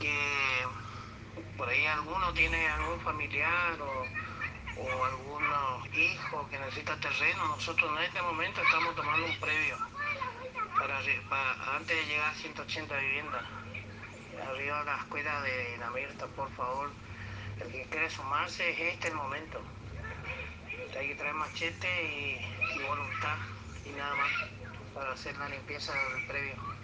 que por ahí alguno tiene algún familiar o algunos hijos que necesita terreno. Nosotros en este momento estamos tomando un previo antes de llegar a 180 viviendas. Arriba la escuela de la Mirta, por favor. El que quiere sumarse es este el momento. Hay que traer machete y voluntad y nada más para hacer la limpieza del previo.